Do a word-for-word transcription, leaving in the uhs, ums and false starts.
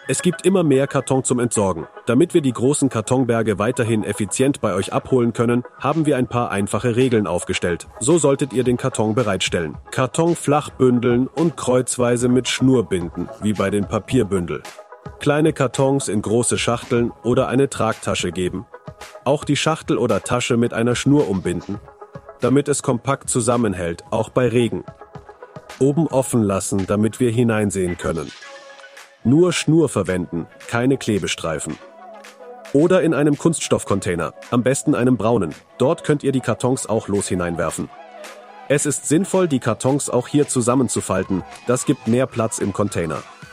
Es gibt immer mehr Karton zum Entsorgen. Damit wir die großen Kartonberge weiterhin effizient bei euch abholen können, haben wir ein paar einfache Regeln aufgestellt. So solltet ihr den Karton bereitstellen. Karton flach bündeln und kreuzweise mit Schnur binden, wie bei den Papierbündel. Kleine Kartons in große Schachteln oder eine Tragtasche geben. Auch die Schachtel oder Tasche mit einer Schnur umbinden, damit es kompakt zusammenhält, auch bei Regen. Oben offen lassen, damit wir hineinsehen können. Nur Schnur verwenden, keine Klebestreifen. Oder in einem Kunststoffcontainer, am besten einem braunen. Dort könnt ihr die Kartons auch los hineinwerfen. Es ist sinnvoll, die Kartons auch hier zusammenzufalten, das gibt mehr Platz im Container.